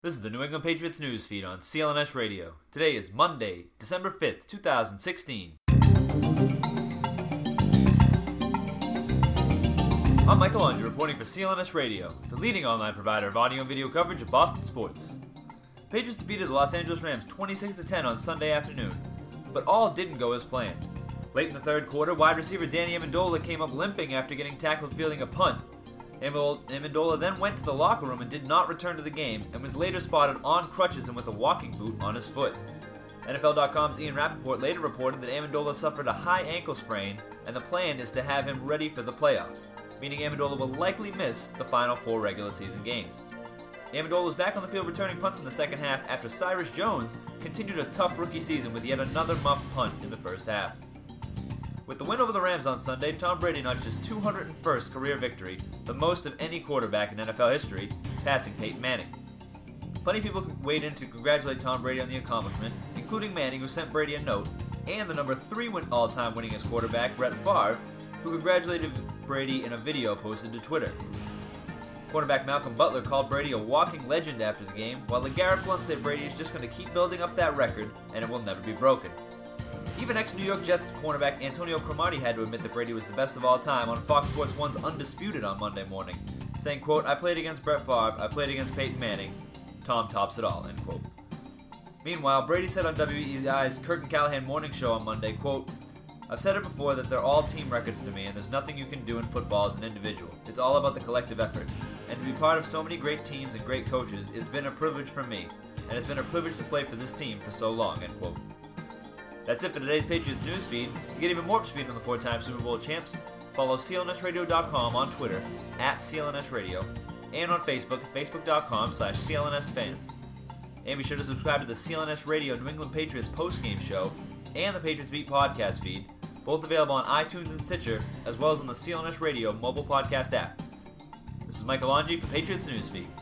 This is the New England Patriots news feed on CLNS Radio. Today is Monday, December 5th, 2016. I'm Michael Lundy reporting for CLNS Radio, the leading online provider of audio and video coverage of Boston sports. Patriots defeated the Los Angeles Rams 26-10 on Sunday afternoon, but all didn't go as planned. Late in the third quarter, wide receiver Danny Amendola came up limping after getting tackled fielding a punt. Amendola then went to the locker room and did not return to the game and was later spotted on crutches and with a walking boot on his foot. NFL.com's Ian Rappaport later reported that Amendola suffered a high ankle sprain and the plan is to have him ready for the playoffs, meaning Amendola will likely miss the final 4 regular season games. Amendola was back on the field returning punts in the second half after Cyrus Jones continued a tough rookie season with yet another muff punt in the first half. With the win over the Rams on Sunday, Tom Brady notched his 201st career victory, the most of any quarterback in NFL history, passing Peyton Manning. Plenty of people weighed in to congratulate Tom Brady on the accomplishment, including Manning, who sent Brady a note, and the number 3 all-time winningest quarterback, Brett Favre, who congratulated Brady in a video posted to Twitter. Quarterback Malcolm Butler called Brady a walking legend after the game, while LeGarrette Blount said Brady is just going to keep building up that record, and it will never be broken. Even ex-New York Jets cornerback Antonio Cromartie had to admit that Brady was the best of all time on Fox Sports 1's Undisputed on Monday morning, saying, quote, "I played against Brett Favre, I played against Peyton Manning. Tom tops it all," end quote. Meanwhile, Brady said on WEEI's Kurt and Callahan morning show on Monday, quote, "I've said it before that they're all team records to me and there's nothing you can do in football as an individual. It's all about the collective effort. And to be part of so many great teams and great coaches, it's been a privilege for me, and it's been a privilege to play for this team for so long," end quote. That's it for today's Patriots newsfeed. To get even more up to speed on the 4-time Super Bowl champs, follow clnsradio.com on Twitter, @CLNSradio, and on Facebook, facebook.com/CLNSfans. And be sure to subscribe to the CLNS Radio New England Patriots postgame show and the Patriots Beat podcast feed, both available on iTunes and Stitcher, as well as on the CLNS Radio mobile podcast app. This is Michael Longi for Patriots Newsfeed.